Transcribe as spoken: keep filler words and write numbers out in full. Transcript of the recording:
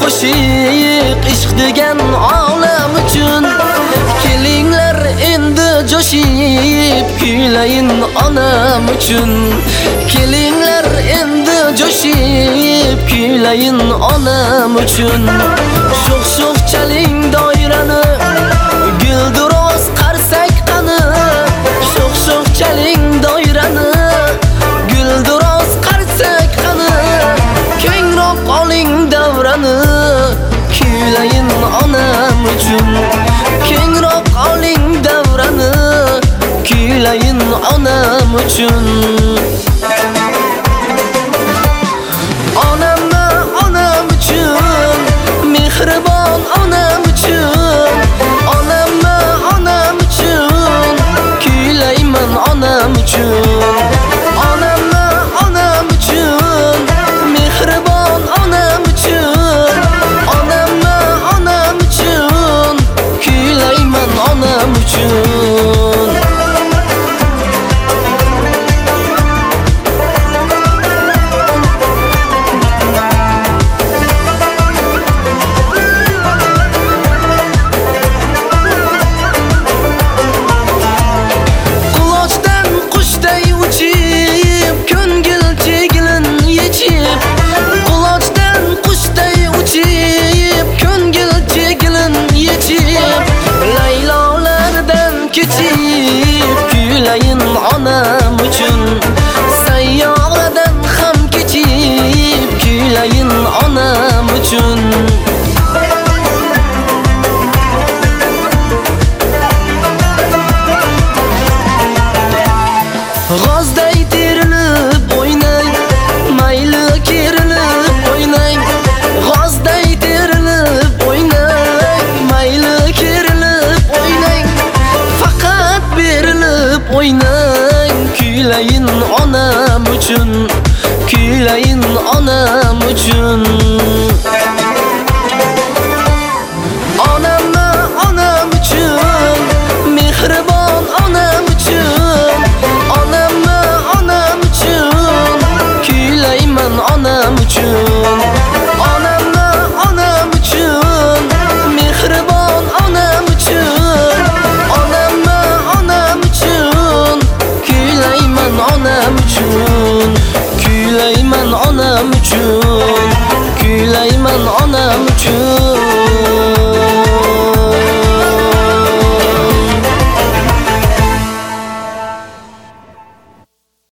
qo'shiq ishq degan olam uchun. Kelinglar endi jo'shib kuylayin onam uchun. Kelinglar endi jo'shib kuylayin onam uchun. Sho'x sho'x chaling doirani, gulduros qarsak qani. Sho'x sho'x chaling doirani, gulduros qarsak qani. Kengroq oling davrani, kuylayin onam uchun. Kengroq oling davrani, kuylayin onam uchun. Onamni onam uchun, mehribon onam uchun. Onamni onam uchun, kuylayman onam uchun. Onamni onam uchun, mehribon onam uchun. Onamni onam uchun, kuylayman onam uchun. Qulochdan qushday uchib, ko'ngil chegilin yechib. Qulochdan qushday uchib, ko'ngil chegilin yechib. Laylolardan kechib, kuylayin onam uchun. Sayyoradan ham kechib, kuylayin onam uchun. G'ozday terilib o'ynang, mayli kerilib o'ynang. G'ozday terilib o'ynang, mayli kerilib o'ynang. Faqat berilib o'ynang, kuylayin onam uchun. Kuylayin onam uchun. Onamni onam uchun, mehribon onam uchun. Onamni onam uchun, kuylayman onam uchun. Onamni onam uchun, mehribon onam uchun. Onamni onam uchun, kuylayman onam uchun. Kuylayman onam uchun. Kuylayman onam uchun.